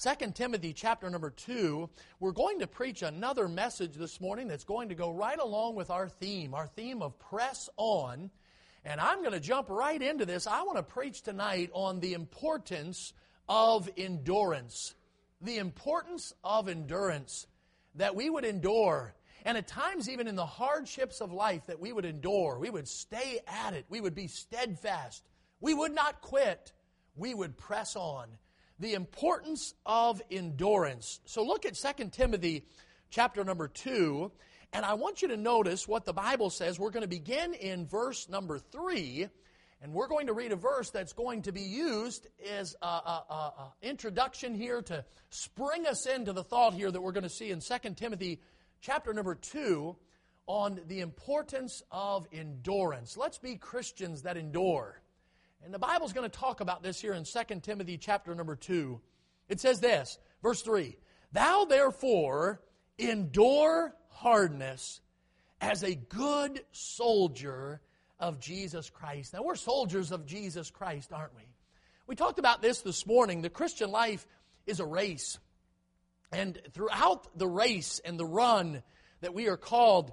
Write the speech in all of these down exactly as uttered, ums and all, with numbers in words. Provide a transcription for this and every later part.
Second Timothy chapter number two, we're going to preach another message this morning that's going to go right along with our theme, our theme of press on. And I'm going to jump right into this. I want to preach tonight on the importance of endurance. The importance of endurance, that we would endure. And at times, even in the hardships of life, that we would endure. We would stay at it. We would be steadfast. We would not quit. We would press on. The importance of endurance. So look at Second Timothy chapter number two, and I want you to notice what the Bible says. We're going to begin in verse number three, and we're going to read a verse that's going to be used as an introduction here to spring us into the thought here that we're going to see in Second Timothy chapter number two on the importance of endurance. Let's be Christians that endure. And the Bible's going to talk about this here in Second Timothy chapter number two. It says this, verse three, "Thou therefore endure hardness as a good soldier of Jesus Christ." Now, we're soldiers of Jesus Christ, aren't we? We talked about this this morning. The Christian life is a race. And throughout the race and the run that we are called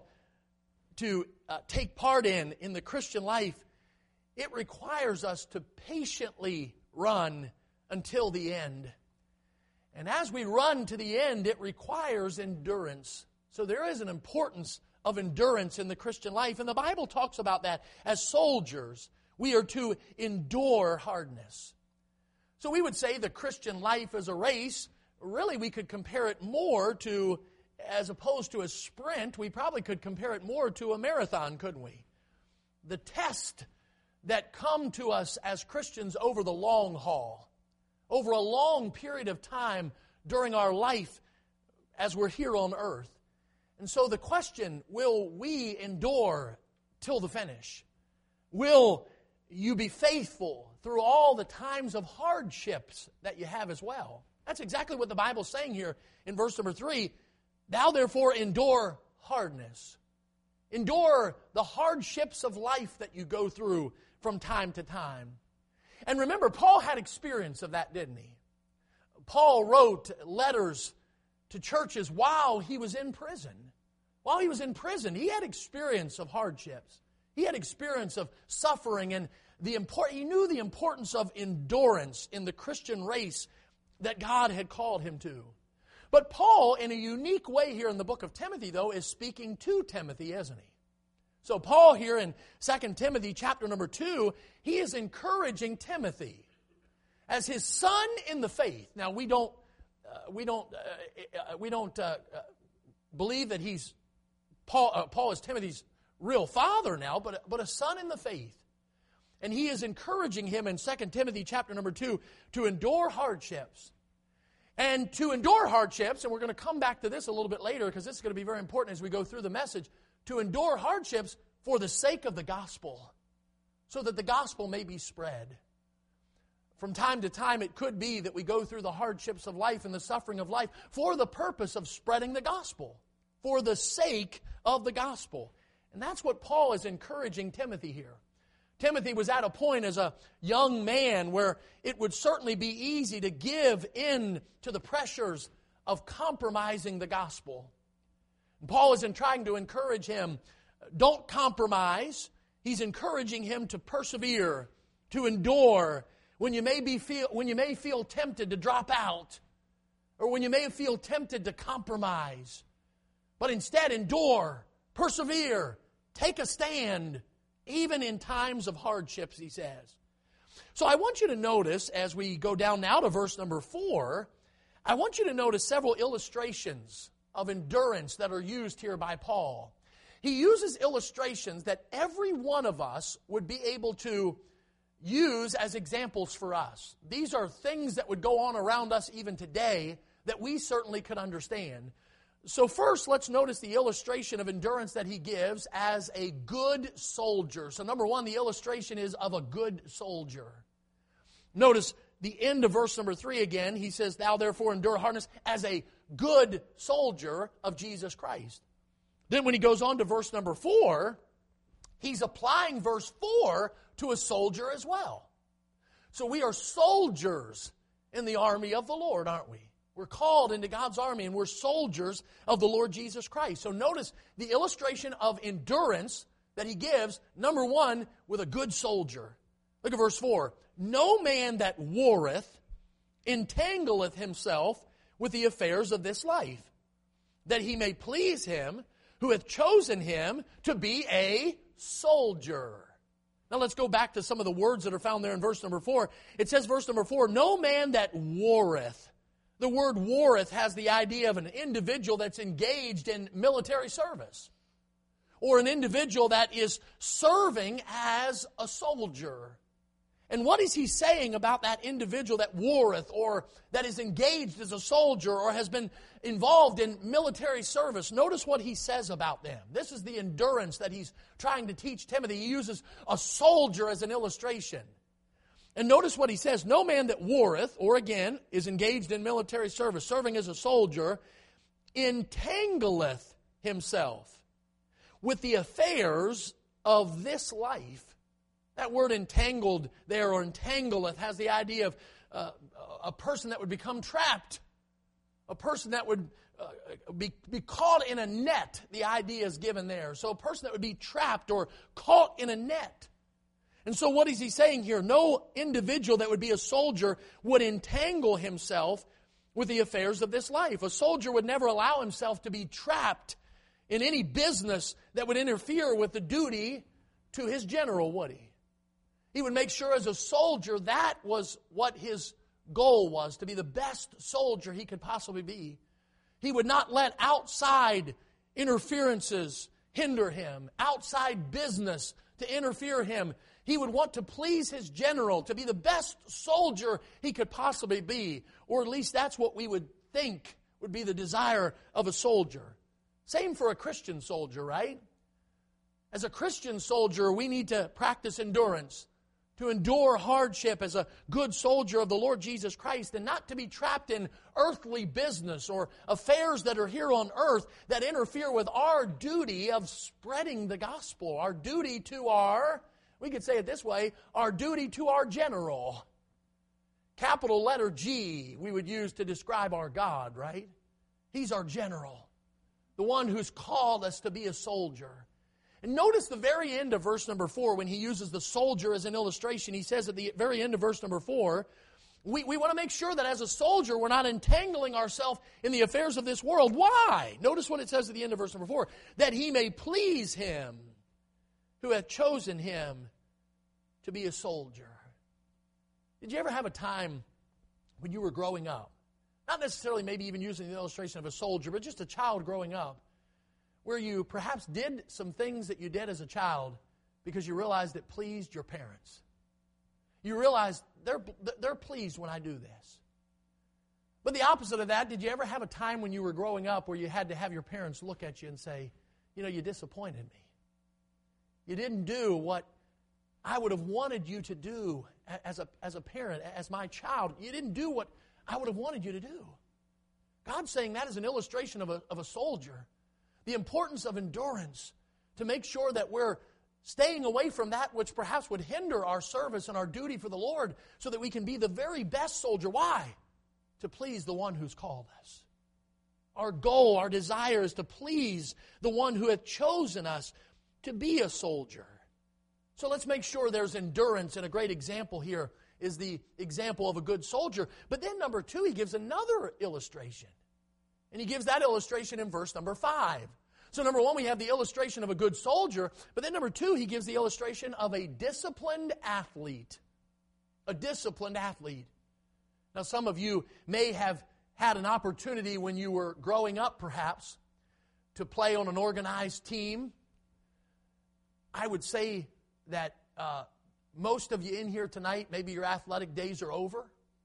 to uh, take part in, in the Christian life, it requires us to patiently run until the end. And as we run to the end, it requires endurance. So there is an importance of endurance in the Christian life. And the Bible talks about that. As soldiers, we are to endure hardness. So we would say the Christian life is a race. Really, we could compare it more to, as opposed to a sprint, we probably could compare it more to a marathon, couldn't we? The test that come to us as Christians over the long haul, over a long period of time during our life as we're here on earth. And so the question, will we endure till the finish? Will you be faithful through all the times of hardships that you have as well? That's exactly what the Bible's saying here in verse number three. "Thou therefore endure hardness." Endure the hardships of life that you go through from time to time. And remember, Paul had experience of that, didn't he? Paul wrote letters to churches while he was in prison. While he was in prison, he had experience of hardships. He had experience of suffering, and the import- he knew the importance of endurance in the Christian race that God had called him to. But Paul, in a unique way here in the book of Timothy, though, is speaking to Timothy, isn't he? So Paul here in Second Timothy chapter number two, he is encouraging Timothy as his son in the faith. Now we don't, uh, we don't, uh, we don't uh, uh, believe that he's Paul. Uh, Paul is Timothy's real father now, but but a son in the faith, and he is encouraging him in Second Timothy chapter number two to endure hardships. And to endure hardships, and we're going to come back to this a little bit later because this is going to be very important as we go through the message, to endure hardships for the sake of the gospel, so that the gospel may be spread. From time to time, it could be that we go through the hardships of life and the suffering of life for the purpose of spreading the gospel, for the sake of the gospel. And that's what Paul is encouraging Timothy here. Timothy was at a point as a young man where it would certainly be easy to give in to the pressures of compromising the gospel. And Paul isn't trying to encourage him, don't compromise. He's encouraging him to persevere, to endure when you may be feel when you may feel tempted to drop out, or when you may feel tempted to compromise. But instead, endure, persevere, take a stand, even in times of hardships, he says. So I want you to notice, as we go down now to verse number four, I want you to notice several illustrations of endurance that are used here by Paul. He uses illustrations that every one of us would be able to use as examples for us. These are things that would go on around us even today that we certainly could understand. So first, let's notice the illustration of endurance that he gives as a good soldier. So number one, the illustration is of a good soldier. Notice the end of verse number three again. He says, "Thou therefore endure hardness as a good soldier of Jesus Christ." Then when he goes on to verse number four, he's applying verse four to a soldier as well. So we are soldiers in the army of the Lord, aren't we? We're called into God's army, and we're soldiers of the Lord Jesus Christ. So notice the illustration of endurance that he gives, number one, with a good soldier. Look at verse four. No man that warreth entangleth himself with the affairs of this life, that he may please him who hath chosen him to be a soldier. Now let's go back to some of the words that are found there in verse number four. It says, verse number four, no man that warreth. The word warreth has the idea of an individual that's engaged in military service, or an individual that is serving as a soldier. And what is he saying about that individual that warreth, or that is engaged as a soldier, or has been involved in military service? Notice what he says about them. This is the endurance that he's trying to teach Timothy. He uses a soldier as an illustration. And notice what he says. No man that warreth, or again, is engaged in military service, serving as a soldier, entangleth himself with the affairs of this life. That word entangled there, or entangleth, has the idea of uh, a person that would become trapped. A person that would uh, be, be caught in a net, the idea is given there. So a person that would be trapped or caught in a net. And so what is he saying here? No individual that would be a soldier would entangle himself with the affairs of this life. A soldier would never allow himself to be trapped in any business that would interfere with the duty to his general, would he? He would make sure as a soldier that was what his goal was, to be the best soldier he could possibly be. He would not let outside interferences hinder him, outside business to interfere him. He would want to please his general, to be the best soldier he could possibly be. Or at least that's what we would think would be the desire of a soldier. Same for a Christian soldier, right? As a Christian soldier, we need to practice endurance, to endure hardship as a good soldier of the Lord Jesus Christ, and not to be trapped in earthly business or affairs that are here on earth that interfere with our duty of spreading the gospel, our duty to our, we could say it this way, our duty to our general. Capital letter G we would use to describe our God, right? He's our general, the one who's called us to be a soldier. And notice the very end of verse number four, when he uses the soldier as an illustration. He says at the very end of verse number four, we, we want to make sure that as a soldier we're not entangling ourselves in the affairs of this world. Why? Notice what it says at the end of verse number four. That he may please him who hath chosen him to be a soldier. Did you ever have a time when you were growing up, not necessarily maybe even using the illustration of a soldier, but just a child growing up, where you perhaps did some things that you did as a child because you realized it pleased your parents? You realized they're, they're pleased when I do this. But the opposite of that, did you ever have a time when you were growing up where you had to have your parents look at you and say, you know, you disappointed me. You didn't do what I would have wanted you to do as a, as a parent, as my child. You didn't do what I would have wanted you to do. God's saying that is an illustration of a, of a soldier. The importance of endurance, to make sure that we're staying away from that which perhaps would hinder our service and our duty for the Lord, so that we can be the very best soldier. Why? To please the one who's called us. Our goal, our desire is to please the one who hath chosen us to be a soldier. So let's make sure there's endurance, and a great example here is the example of a good soldier. But then number two, he gives another illustration. And he gives that illustration in verse number five. So number one, we have the illustration of a good soldier. But then number two, he gives the illustration of a disciplined athlete. A disciplined athlete. Now some of you may have had an opportunity when you were growing up perhaps to play on an organized team. I would say that uh, most of you in here tonight, maybe your athletic days are over.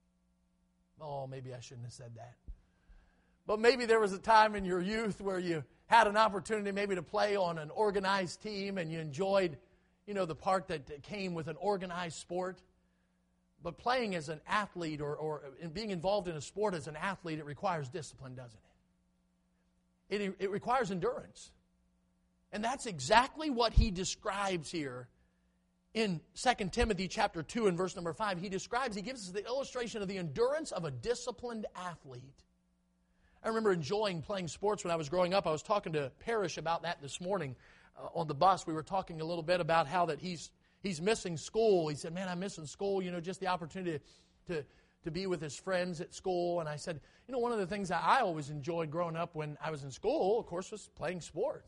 Oh, maybe I shouldn't have said that. But maybe there was a time in your youth where you had an opportunity maybe to play on an organized team and you enjoyed, you know, the part that came with an organized sport. But playing as an athlete or, or in being involved in a sport as an athlete, it requires discipline, doesn't it? It, it requires endurance. And that's exactly what he describes here in Second Timothy chapter two and verse number five. He describes, he gives us the illustration of the endurance of a disciplined athlete. I remember enjoying playing sports when I was growing up. I was talking to Parrish about that this morning uh, on the bus. We were talking a little bit about how that he's he's missing school. He said, man, I'm missing school, you know, just the opportunity to, to be with his friends at school. And I said, you know, one of the things that I always enjoyed growing up when I was in school, of course, was playing sports.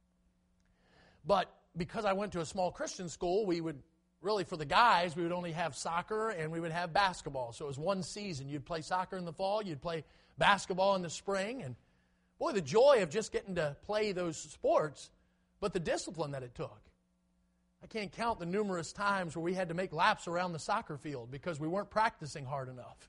But because I went to a small Christian school, we would really, for the guys, we would only have soccer and we would have basketball. So it was one season. You'd play soccer in the fall, you'd play basketball in the spring. And boy, the joy of just getting to play those sports, but the discipline that it took. I can't count the numerous times where we had to make laps around the soccer field because we weren't practicing hard enough.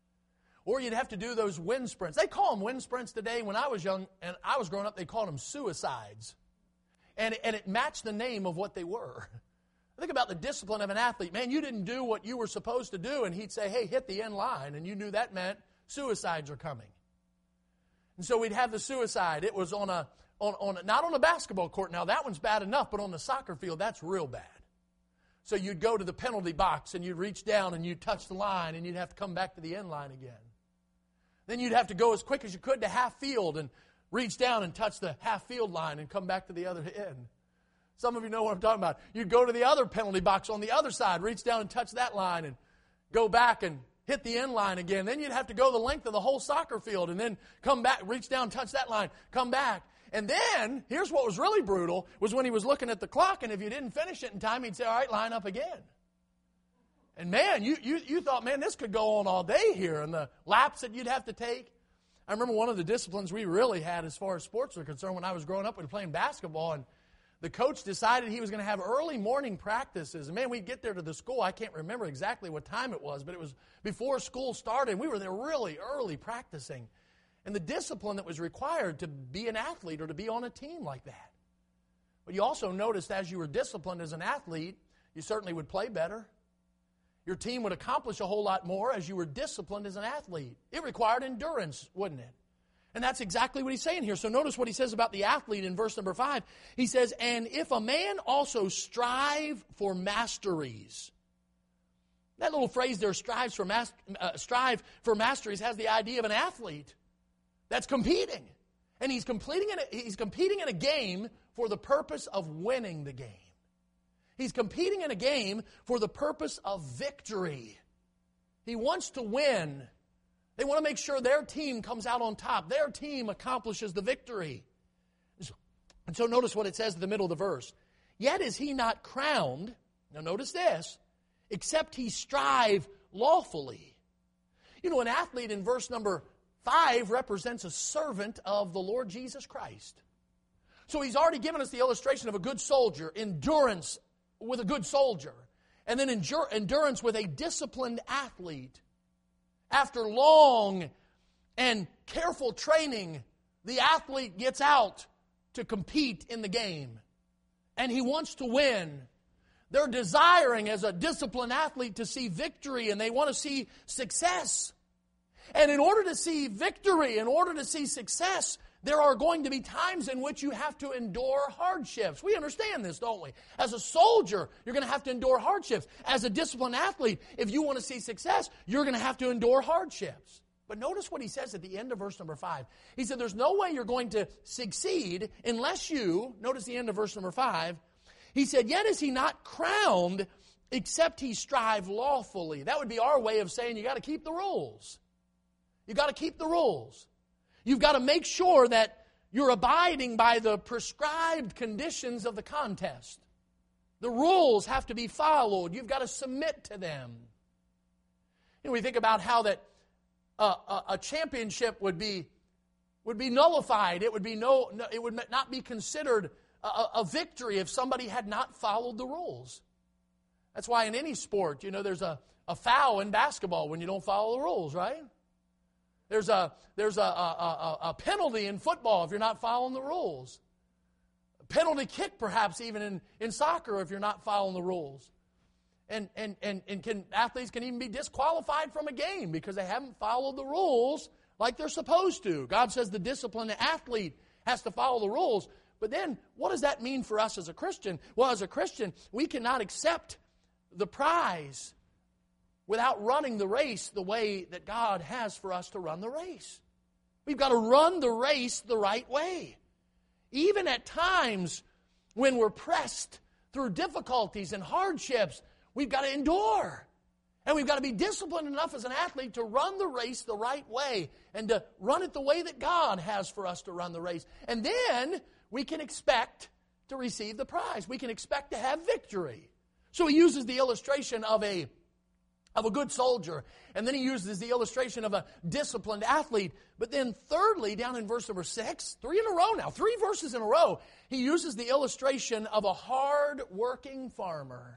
Or you'd have to do those wind sprints. They call them wind sprints today. When I was young and I was growing up, they called them suicides. And, and it matched the name of what they were. Think about the discipline of an athlete. Man, you didn't do what you were supposed to do, and he'd say, hey, hit the end line, and you knew that meant suicides are coming. And so we'd have the suicide. It was on a, on, on a, not on a basketball court. Now, that one's bad enough, but on the soccer field, that's real bad. So you'd go to the penalty box, and you'd reach down, and you'd touch the line, and you'd have to come back to the end line again. Then you'd have to go as quick as you could to half field and reach down and touch the half field line and come back to the other end. Some of you know what I'm talking about. You'd go to the other penalty box on the other side, reach down and touch that line and go back and hit the end line again. Then you'd have to go the length of the whole soccer field and then come back, reach down, touch that line, come back. And then, here's what was really brutal, was when he was looking at the clock, and if you didn't finish it in time, he'd say, all right, line up again. And man, you, you, you thought, man, this could go on all day here, and the laps that you'd have to take. I remember one of the disciplines we really had as far as sports are concerned when I was growing up and playing basketball, and the coach decided he was going to have early morning practices. And man, we'd get there to the school. I can't remember exactly what time it was, but it was before school started. We were there really early practicing. And the discipline that was required to be an athlete or to be on a team like that. But you also noticed as you were disciplined as an athlete, you certainly would play better. Your team would accomplish a whole lot more as you were disciplined as an athlete. It required endurance, wouldn't it? And that's exactly what he's saying here. So notice what he says about the athlete in verse number five. He says, and if a man also strive for masteries. That little phrase there, strives for mas- uh, strive for masteries, has the idea of an athlete that's competing. And he's competing, in a, he's competing in a game for the purpose of winning the game. He's competing in a game for the purpose of victory. He wants to win. They want to make sure their team comes out on top. Their team accomplishes the victory. And so notice what it says in the middle of the verse. Yet is he not crowned, now notice this, except he strive lawfully. You know, an athlete in verse number five represents a servant of the Lord Jesus Christ. So he's already given us the illustration of a good soldier, endurance with a good soldier, and then endure, endurance with a disciplined athlete. After long and careful training, the athlete gets out to compete in the game. And he wants to win. They're desiring as a disciplined athlete to see victory, and they want to see success. And in order to see victory, in order to see success, there are going to be times in which you have to endure hardships. We understand this, don't we? As a soldier, you're going to have to endure hardships. As a disciplined athlete, if you want to see success, you're going to have to endure hardships. But notice what he says at the end of verse number five. He said, there's no way you're going to succeed unless you, notice the end of verse number five, he said, yet is he not crowned except he strive lawfully. That would be our way of saying you got to keep the rules. You got to keep the rules. You've got to make sure that you're abiding by the prescribed conditions of the contest. The rules have to be followed. You've got to submit to them. You know, we think about how that a, a, a championship would be would be nullified. It would be no. no it would not be considered a, a victory if somebody had not followed the rules. That's why in any sport, you know, there's a, a foul in basketball when you don't follow the rules, right? There's a there's a, a, a, a penalty in football if you're not following the rules. A penalty kick perhaps even in, in soccer if you're not following the rules. And and, and, and can athletes can even be disqualified from a game because they haven't followed the rules like they're supposed to. God says the disciplined athlete has to follow the rules. But then what does that mean for us as a Christian? Well, as a Christian, we cannot accept the prize without running the race the way that God has for us to run the race. We've got to run the race the right way. Even at times when we're pressed through difficulties and hardships, we've got to endure. And we've got to be disciplined enough as an athlete to run the race the right way and to run it the way that God has for us to run the race. And then we can expect to receive the prize. We can expect to have victory. So he uses the illustration of a of a good soldier. And then he uses the illustration of a disciplined athlete. But then thirdly, down in verse number six, three in a row now, three verses in a row, he uses the illustration of a hard-working farmer.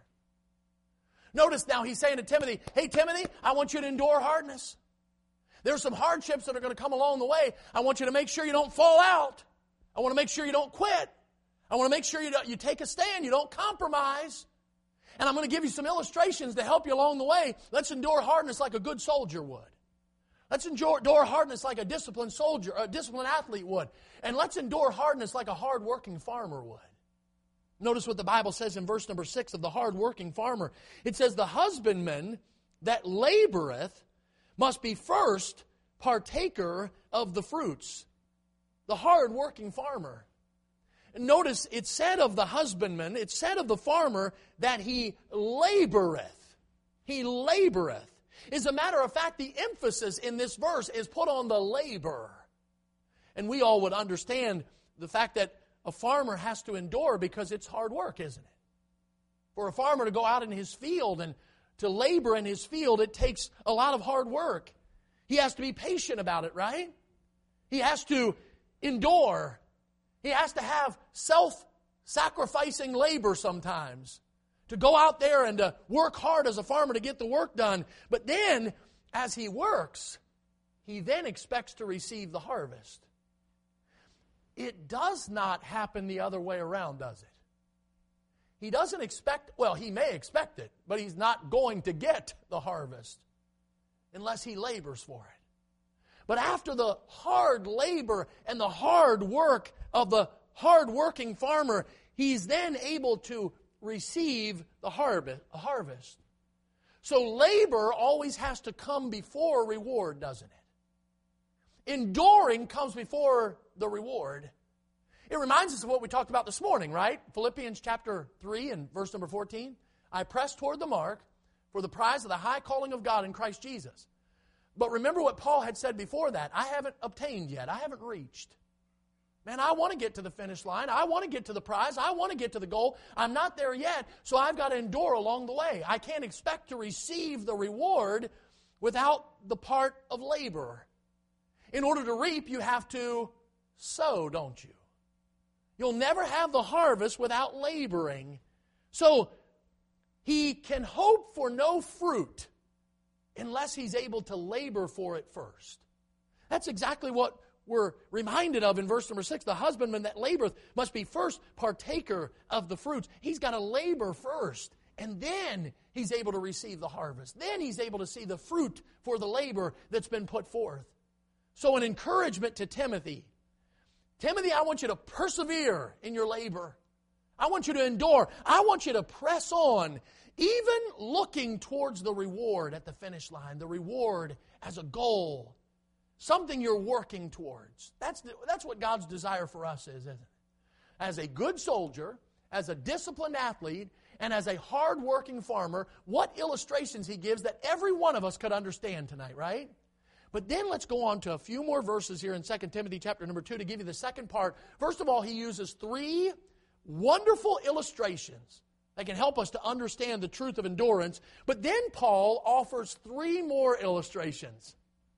Notice now he's saying to Timothy, hey, Timothy, I want you to endure hardness. There's some hardships that are going to come along the way. I want you to make sure you don't fall out. I want to make sure you don't quit. I want to make sure you, don't, you take a stand, you don't compromise. And I'm going to give you some illustrations to help you along the way. Let's endure hardness like a good soldier would. Let's endure, endure hardness like a disciplined soldier, a disciplined athlete would. And let's endure hardness like a hard-working farmer would. Notice what the Bible says in verse number six of the hard-working farmer. It says, the husbandman that laboreth must be first partaker of the fruits. The hard-working farmer. Notice it said of the husbandman, it said of the farmer that he laboreth. He laboreth. As a matter of fact, the emphasis in this verse is put on the labor. And we all would understand the fact that a farmer has to endure because it's hard work, isn't it? For a farmer to go out in his field and to labor in his field, it takes a lot of hard work. He has to be patient about it, right? He has to endure. He has to have self-sacrificing labor sometimes to go out there and to work hard as a farmer to get the work done. But then, as he works, he then expects to receive the harvest. It does not happen the other way around, does it? He doesn't expect, well, he may expect it, but he's not going to get the harvest unless he labors for it. But after the hard labor and the hard work of the hard-working farmer, he's then able to receive the harvest. So labor always has to come before reward, doesn't it? Enduring comes before the reward. It reminds us of what we talked about this morning, right? Philippians chapter three and verse number fourteen. I press toward the mark for the prize of the high calling of God in Christ Jesus. But remember what Paul had said before that. I haven't obtained yet. I haven't reached. Man, I want to get to the finish line. I want to get to the prize. I want to get to the goal. I'm not there yet, so I've got to endure along the way. I can't expect to receive the reward without the part of labor. In order to reap, you have to sow, don't you? You'll never have the harvest without laboring. So he can hope for no fruit unless he's able to labor for it first. That's exactly what we're reminded of in verse number six. The husbandman that laboreth must be first partaker of the fruits. He's got to labor first, and then he's able to receive the harvest. Then he's able to see the fruit for the labor that's been put forth. So an encouragement to Timothy. Timothy, I want you to persevere in your labor. I want you to endure. I want you to press on, even looking towards the reward at the finish line, the reward as a goal, something you're working towards. That's, the, that's what God's desire for us is, isn't it? As a good soldier, as a disciplined athlete, and as a hard-working farmer, what illustrations he gives that every one of us could understand tonight, right? But then let's go on to a few more verses here in Second Timothy chapter number two to give you the second part. First of all, he uses three wonderful illustrations that can help us to understand the truth of endurance. But then Paul offers three more illustrations.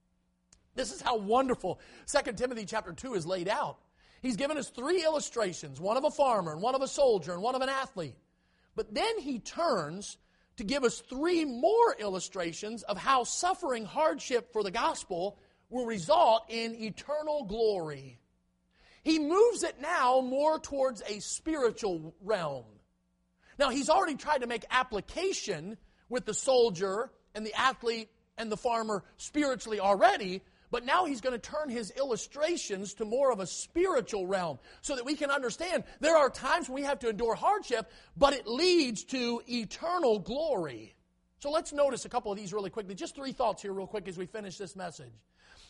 This is how wonderful Second Timothy chapter two is laid out. He's given us three illustrations, one of a farmer, and one of a soldier, and one of an athlete. But then he turns to give us three more illustrations of how suffering hardship for the gospel will result in eternal glory. He moves it now more towards a spiritual realm. Now, he's already tried to make application with the soldier and the athlete and the farmer spiritually already, but now he's going to turn his illustrations to more of a spiritual realm so that we can understand there are times when we have to endure hardship, but it leads to eternal glory. So let's notice a couple of these really quickly. Just three thoughts here real quick as we finish this message.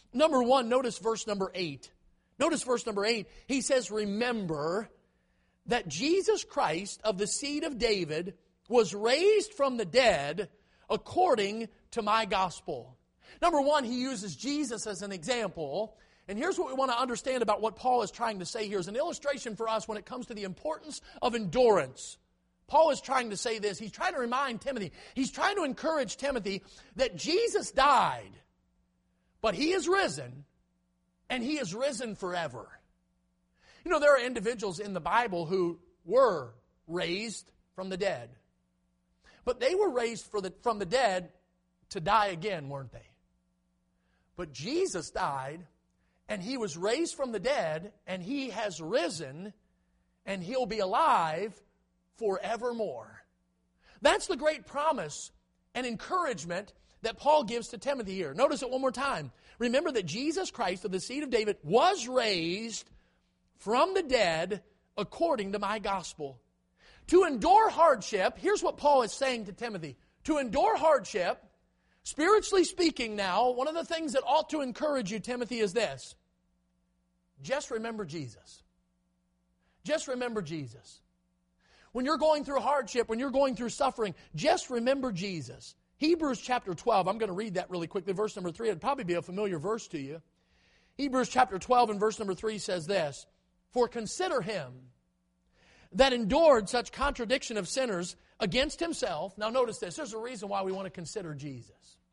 Number one, notice verse number eight. Notice verse number eight. He says, remember that Jesus Christ of the seed of David was raised from the dead according to my gospel. Number one, he uses Jesus as an example. And here's what we want to understand about what Paul is trying to say here as an illustration for us when it comes to the importance of endurance. Paul is trying to say this. He's trying to remind Timothy. He's trying to encourage Timothy that Jesus died, but He is risen, and He is risen forever. You know, there are individuals in the Bible who were raised from the dead. But they were raised for the, from the dead to die again, weren't they? But Jesus died, and He was raised from the dead, and He has risen, and He'll be alive forevermore. That's the great promise and encouragement that Paul gives to Timothy here. Notice it one more time. Remember that Jesus Christ of the seed of David was raised from the dead according to my gospel. To endure hardship, here's what Paul is saying to Timothy. To endure hardship, spiritually speaking now, one of the things that ought to encourage you, Timothy, is this. Just remember Jesus. Just remember Jesus. When you're going through hardship, when you're going through suffering, just remember Jesus. Hebrews chapter twelve, I'm going to read that really quickly. Verse number three, it'd probably be a familiar verse to you. Hebrews chapter twelve and verse number three says this, for consider Him that endured such contradiction of sinners against Himself. Now notice this, there's a reason why we want to consider Jesus.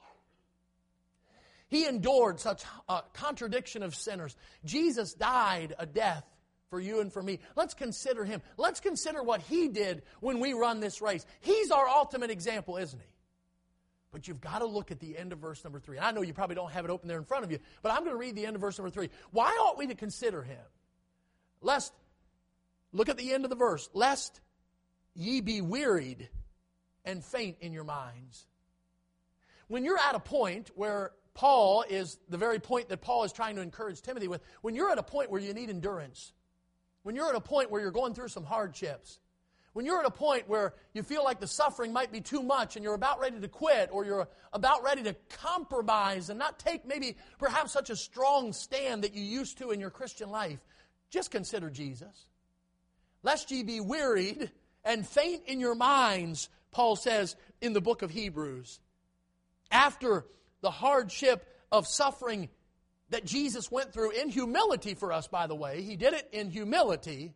He endured such a contradiction of sinners. Jesus died a death for you and for me. Let's consider Him. Let's consider what He did when we run this race. He's our ultimate example, isn't He? But you've got to look at the end of verse number three. And I know you probably don't have it open there in front of you, but I'm going to read the end of verse number three. Why ought we to consider Him? Lest, look at the end of the verse, lest ye be wearied and faint in your minds. When you're at a point where Paul is the very point that Paul is trying to encourage Timothy with, when you're at a point where you need endurance, when you're at a point where you're going through some hardships, when you're at a point where you feel like the suffering might be too much and you're about ready to quit or you're about ready to compromise and not take maybe perhaps such a strong stand that you used to in your Christian life, just consider Jesus. Lest ye be wearied and faint in your minds, Paul says in the book of Hebrews. After the hardship of suffering that Jesus went through in humility for us, by the way, He did it in humility,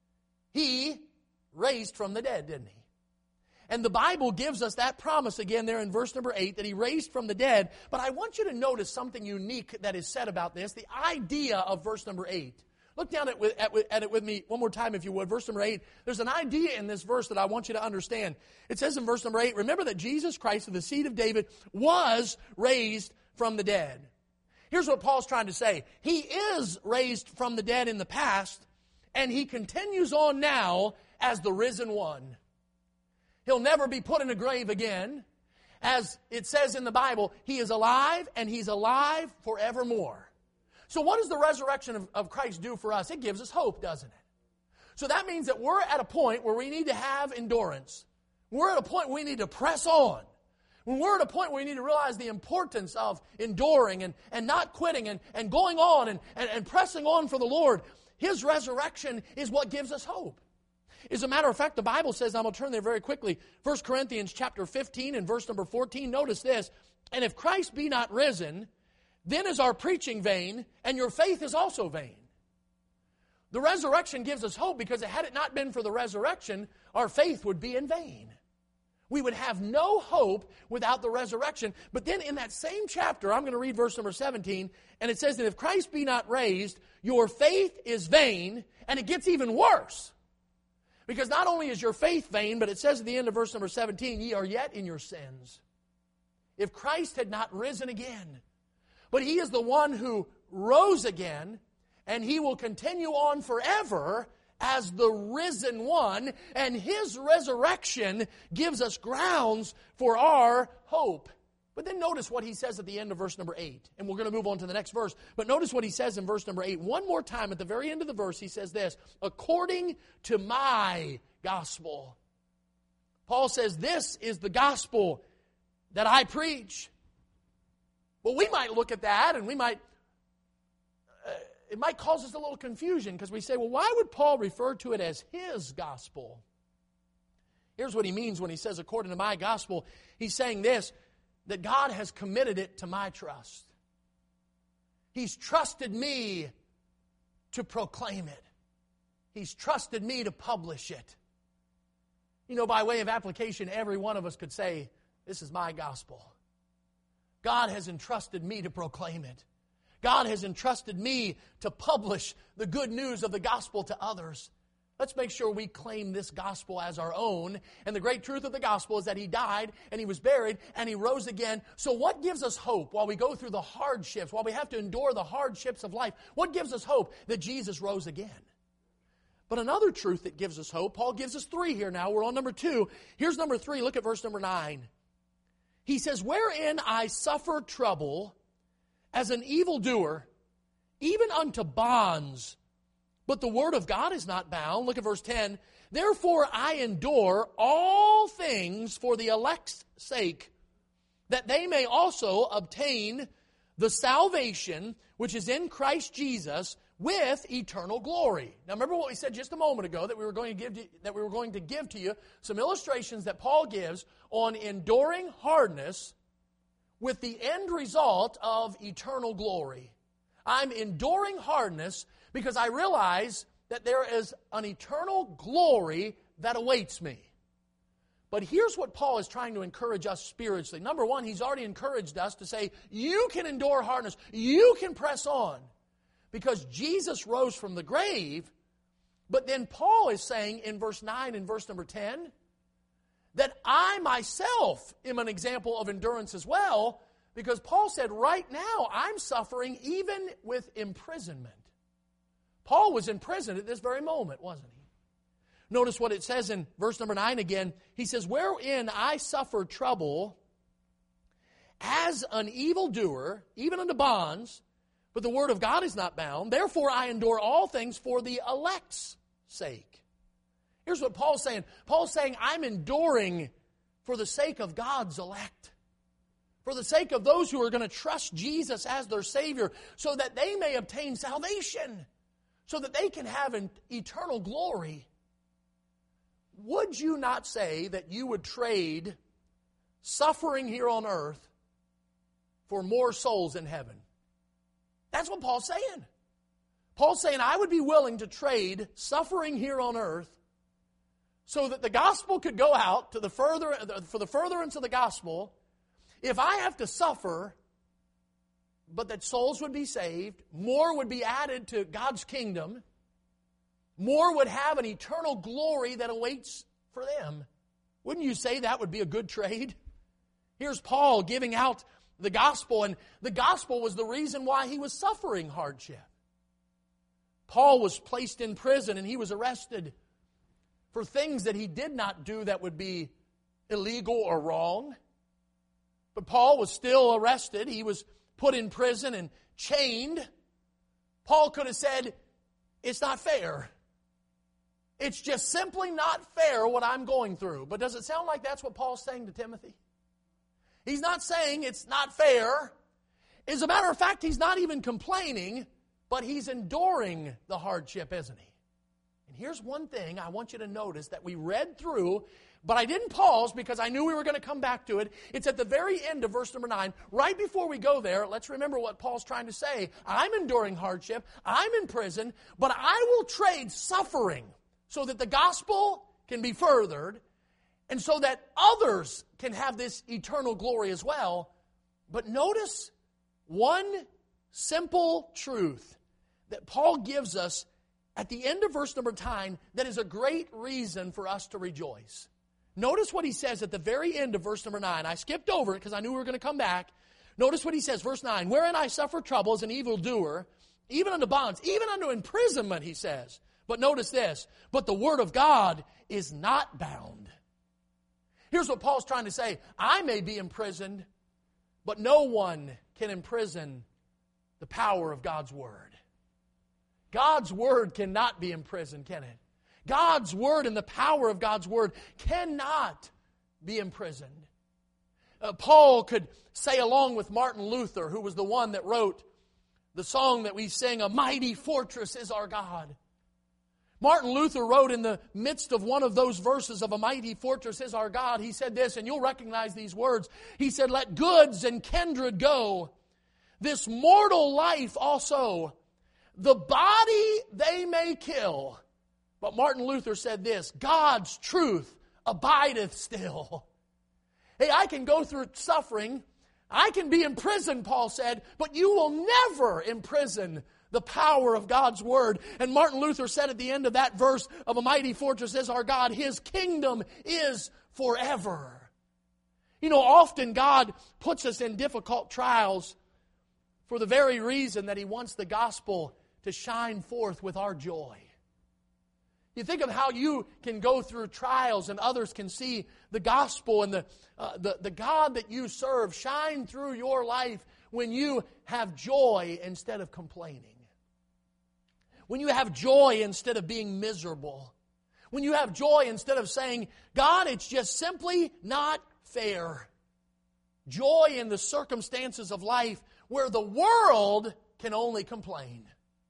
He raised from the dead, didn't He? And the Bible gives us that promise again there in verse number eight, that He raised from the dead. But I want you to notice something unique that is said about this, the idea of verse number eight. Look down at, at, at it with me one more time, if you would. Verse number eight. There's an idea in this verse that I want you to understand. It says in verse number eight, remember that Jesus Christ of the seed of David was raised from the dead. Here's what Paul's trying to say. He is raised from the dead in the past, and He continues on now as the risen one. He'll never be put in a grave again. As it says in the Bible, He is alive, and He's alive forevermore. So what does the resurrection of, of Christ do for us? It gives us hope, doesn't it? So that means that we're at a point where we need to have endurance. We're at a point where we need to press on. When we're at a point where we need to realize the importance of enduring and, and not quitting and, and going on and, and, and pressing on for the Lord, His resurrection is what gives us hope. As a matter of fact, the Bible says, I'm going to turn there very quickly, First Corinthians chapter fifteen and verse number fourteen, notice this, and if Christ be not risen, then is our preaching vain, and your faith is also vain. The resurrection gives us hope because had it not been for the resurrection, our faith would be in vain. We would have no hope without the resurrection. But then in that same chapter, I'm going to read verse number seventeen, and it says that if Christ be not raised, your faith is vain, and it gets even worse. Because not only is your faith vain, but it says at the end of verse number seventeen, ye are yet in your sins. If Christ had not risen again, but He is the one who rose again, and He will continue on forever as the risen one, and His resurrection gives us grounds for our hope. But then notice what He says at the end of verse number eight, and we're going to move on to the next verse. But notice what He says in verse number eight. One more time at the very end of the verse, He says this, according to my gospel. Paul says, this is the gospel that I preach. Well, we might look at that and we might it might cause us a little confusion because we say, well, why would Paul refer to it as his gospel? Here's what he means when he says, according to my gospel. He's saying this, that God has committed it to my trust. He's trusted me to proclaim it. He's trusted me to publish it. You know, by way of application, every one of us could say, this is my gospel. God has entrusted me to proclaim it. God has entrusted me to publish the good news of the gospel to others. Let's make sure we claim this gospel as our own. And the great truth of the gospel is that He died and He was buried and He rose again. So what gives us hope while we go through the hardships, while we have to endure the hardships of life? What gives us hope? That Jesus rose again. But another truth that gives us hope, Paul gives us three here now. We're on number two. Here's number three. Look at verse number nine. He says, wherein I suffer trouble as an evildoer, even unto bonds. But the word of God is not bound. Look at verse ten. Therefore I endure all things for the elect's sake, that they may also obtain the salvation which is in Christ Jesus with eternal glory. Now remember what we said just a moment ago, that we were going to give to, that we were going to give to you some illustrations that Paul gives on enduring hardness with the end result of eternal glory. I'm enduring hardness because I realize that there is an eternal glory that awaits me. But here's what Paul is trying to encourage us spiritually. Number one, he's already encouraged us to say, you can endure hardness. You can press on. Because Jesus rose from the grave. But then Paul is saying in verse nine and verse number ten, that I myself am an example of endurance as well. Because Paul said, right now I'm suffering even with imprisonment. Paul was in prison at this very moment, wasn't he? Notice what it says in verse number nine again. He says, wherein I suffer trouble as an evildoer, even unto bonds, but the word of God is not bound. Therefore I endure all things for the elect's sake. Here's what Paul's saying. Paul's saying, I'm enduring for the sake of God's elect. For the sake of those who are going to trust Jesus as their Savior, so that they may obtain salvation, so that they can have an eternal glory. Would you not say that you would trade suffering here on earth for more souls in heaven? That's what Paul's saying. Paul's saying, I would be willing to trade suffering here on earth so that the gospel could go out to the further, for the furtherance of the gospel. If I have to suffer, but that souls would be saved, more would be added to God's kingdom, more would have an eternal glory that awaits for them. Wouldn't you say that would be a good trade? Here's Paul giving out the gospel, and the gospel was the reason why he was suffering hardship. Paul was placed in prison and he was arrested for things that he did not do that would be illegal or wrong. But Paul was still arrested. He was put in prison and chained. Paul could have said, it's not fair. It's just simply not fair what I'm going through. But does it sound like that's what Paul's saying to Timothy? He's not saying it's not fair. As a matter of fact, he's not even complaining, but he's enduring the hardship, isn't he? And here's one thing I want you to notice that we read through, but I didn't pause because I knew we were going to come back to it. It's at the very end of verse number nine. Right before we go there, let's remember what Paul's trying to say. I'm enduring hardship. I'm in prison, but I will trade suffering so that the gospel can be furthered and so that others can have this eternal glory as well. But notice one simple truth that Paul gives us at the end of verse number nine that is a great reason for us to rejoice. Notice what he says at the very end of verse number nine. I skipped over it because I knew we were going to come back. Notice what he says, verse nine. Wherein I suffer trouble as an evildoer, even unto bonds, even unto imprisonment, he says. But notice this, but the word of God is not bound. Here's what Paul's trying to say. I may be imprisoned, but no one can imprison the power of God's word. God's word cannot be imprisoned, can it? God's word and the power of God's word cannot be imprisoned. Uh, Paul could say, along with Martin Luther, who was the one that wrote The song that we sing, "A Mighty Fortress is Our God." Martin Luther wrote in the midst of one of those verses of "A Mighty Fortress is Our God," he said this, and you'll recognize these words. He said, "Let goods and kindred go, this mortal life also, the body they may kill." But Martin Luther said this, "God's truth abideth still." Hey, I can go through suffering. I can be imprisoned, Paul said, but you will never imprison the power of God's Word. And Martin Luther said at the end of that verse of "A Mighty Fortress is Our God," His kingdom is forever. You know, often God puts us in difficult trials for the very reason that He wants the gospel to shine forth with our joy. You think of how you can go through trials and others can see the gospel and the, uh, the, the God that you serve shine through your life when you have joy instead of complaining. When you have joy instead of being miserable. When you have joy instead of saying, "God, it's just simply not fair." Joy in the circumstances of life where the world can only complain.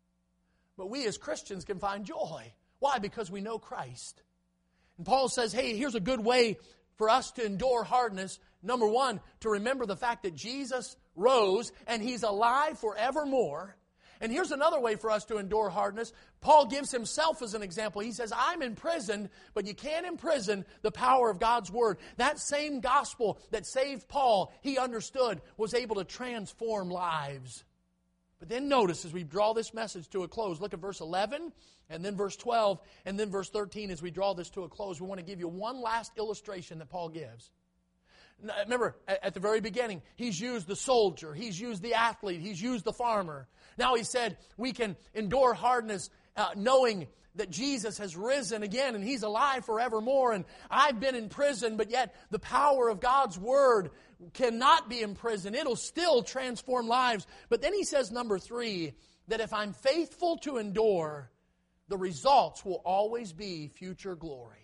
But we as Christians can find joy. Why? Because we know Christ. And Paul says, hey, here's a good way for us to endure hardness. Number one, to remember the fact that Jesus rose and He's alive forevermore. And here's another way for us to endure hardness. Paul gives himself as an example. He says, I'm imprisoned, but you can't imprison the power of God's Word. That same gospel that saved Paul, he understood, was able to transform lives. But then notice as we draw this message to a close, look at verse eleven, and then verse twelve, and then verse thirteen as we draw this to a close. We want to give you one last illustration that Paul gives. Remember, at the very beginning, he's used the soldier, he's used the athlete, he's used the farmer. Now he said we can endure hardness uh, knowing that Jesus has risen again and He's alive forevermore. And I've been in prison, but yet the power of God's Word cannot be imprisoned. It'll still transform lives. But then he says, number three, that if I'm faithful to endure, the results will always be future glory.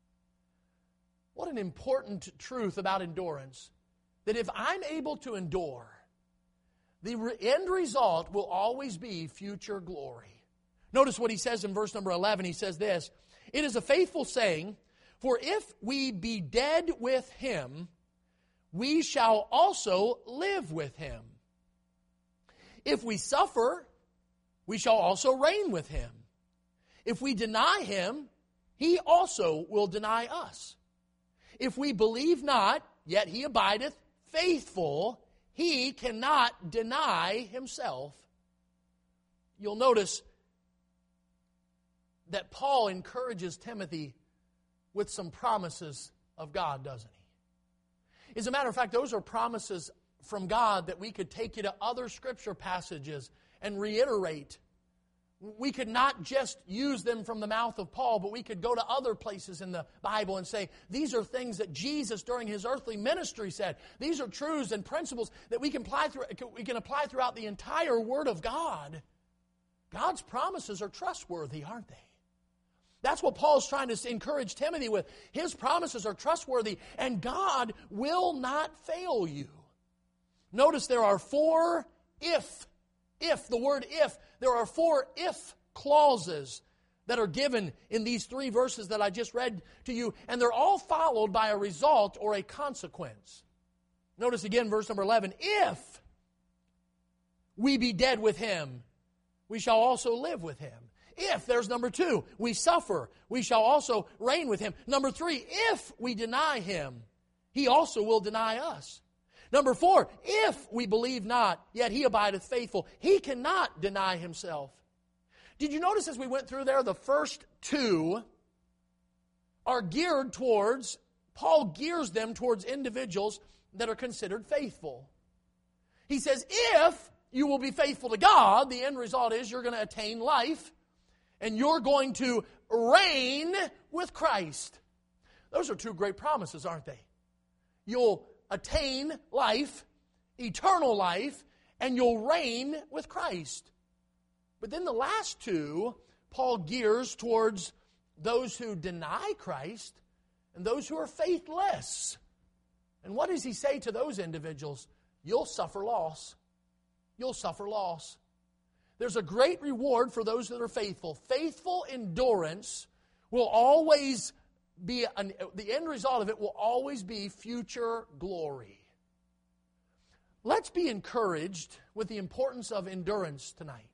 What an important truth about endurance. That if I'm able to endure, the end result will always be future glory. Notice what he says in verse number eleven. He says this, "It is a faithful saying, for if we be dead with Him, we shall also live with Him. If we suffer, we shall also reign with Him. If we deny Him, He also will deny us. If we believe not, yet He abideth faithful, He cannot deny Himself." You'll notice that Paul encourages Timothy with some promises of God, doesn't he? As a matter of fact, those are promises from God that we could take you to other scripture passages and reiterate. We could not just use them from the mouth of Paul, but we could go to other places in the Bible and say, these are things that Jesus during His earthly ministry said. These are truths and principles that we can apply, through, we can apply throughout the entire Word of God. God's promises are trustworthy, aren't they? That's what Paul's trying to encourage Timothy with. His promises are trustworthy, and God will not fail you. Notice there are four if, if, the word if, there are four if clauses that are given in these three verses that I just read to you, and they're all followed by a result or a consequence. Notice again verse number eleven, if we be dead with Him, we shall also live with Him. If, there's number two, we suffer, we shall also reign with Him. Number three, if we deny Him, He also will deny us. Number four, if we believe not, yet He abideth faithful, He cannot deny Himself. Did you notice as we went through there, the first two are geared towards, Paul gears them towards individuals that are considered faithful. He says, if you will be faithful to God, the end result is you're going to attain life, and you're going to reign with Christ. Those are two great promises, aren't they? You'll attain life, eternal life, and you'll reign with Christ. But then the last two, Paul gears towards those who deny Christ and those who are faithless. And what does he say to those individuals? You'll suffer loss. You'll suffer loss. There's a great reward for those that are faithful. Faithful endurance will always be, an, the end result of it will always be future glory. Let's be encouraged with the importance of endurance tonight.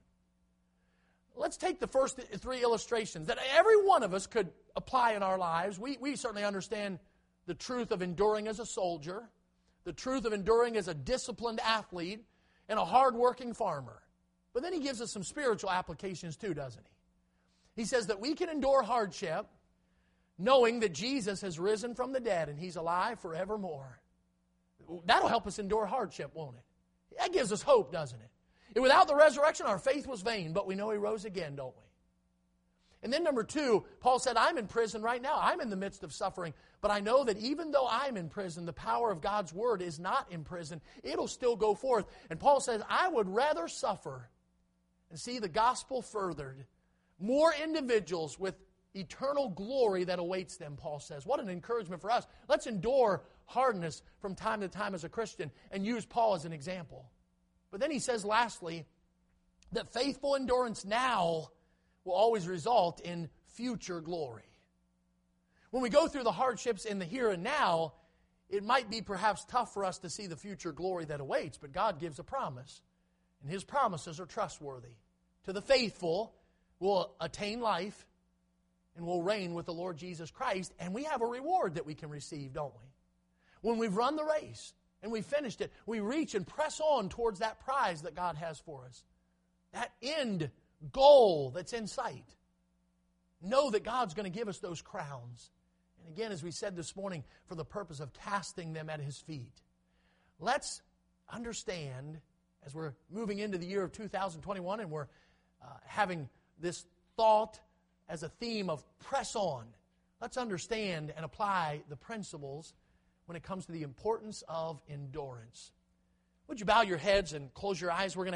Let's take the first three illustrations that every one of us could apply in our lives. We, we certainly understand the truth of enduring as a soldier, the truth of enduring as a disciplined athlete, and a hardworking farmer. But then he gives us some spiritual applications too, doesn't he? He says that we can endure hardship knowing that Jesus has risen from the dead and He's alive forevermore. That'll help us endure hardship, won't it? That gives us hope, doesn't it? And without the resurrection, our faith was vain, but we know He rose again, don't we? And then number two, Paul said, I'm in prison right now. I'm in the midst of suffering. But I know that even though I'm in prison, the power of God's Word is not in prison. It'll still go forth. And Paul says, I would rather suffer and see the gospel furthered. More individuals with eternal glory that awaits them, Paul says. What an encouragement for us. Let's endure hardness from time to time as a Christian and use Paul as an example. But then he says lastly, that faithful endurance now will always result in future glory. When we go through the hardships in the here and now, it might be perhaps tough for us to see the future glory that awaits, but God gives a promise, and His promises are trustworthy. To the faithful, we'll attain life, and we'll reign with the Lord Jesus Christ, and we have a reward that we can receive, don't we? When we've run the race, and we've finished it, we reach and press on towards that prize that God has for us. That end goal that's in sight. Know that God's going to give us those crowns. And again, as we said this morning, for the purpose of casting them at His feet. Let's understand, as we're moving into the year of two thousand twenty-one, and we're uh, having this thought as a theme of press on. Let's understand and apply the principles when it comes to the importance of endurance. Would you bow your heads and close your eyes? We're going to